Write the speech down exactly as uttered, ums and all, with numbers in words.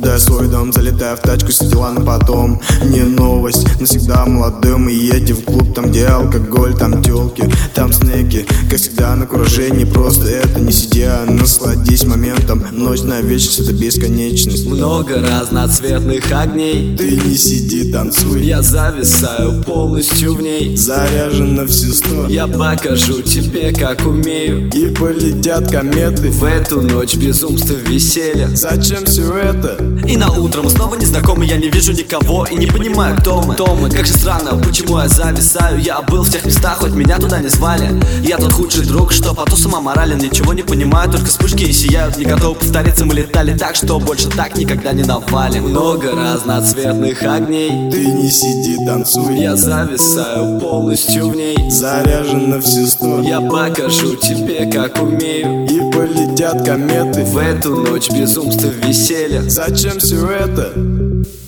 покидая свой дом, залетая в тачку с дела на потом. Не новость, навсегда молодым. И едем в клуб, там где алкоголь, там тёлки, там снеки. Как всегда на куражении, просто это не сидя. Насладись моментом, ночь на вечность, это бесконечность. Много разноцветных огней, Ты не сиди, танцуй, я зависаю полностью в ней. заряжен на всю сто. Я покажу тебе, как умею. И полетят кометы В эту ночь безумства веселья. Зачем все это? И на утро мы снова незнакомы. Я не вижу никого и не понимаю, кто мы. Кто мы, как же странно, почему я зависаю. Я был в тех местах, хоть меня туда не звали. Я тот худший друг, что по тусам аморален. Ничего не понимаю, только вспышки и сияют. Не готовы повториться, мы летали так, что больше так никогда не навалим. Много разноцветных огней, Ты не сиди, танцуй, я зависаю полностью в ней. заряжен на всю сто. Я покажу тебе, как умею. И полетят кометы В эту ночь безумства веселья. Зачем все это?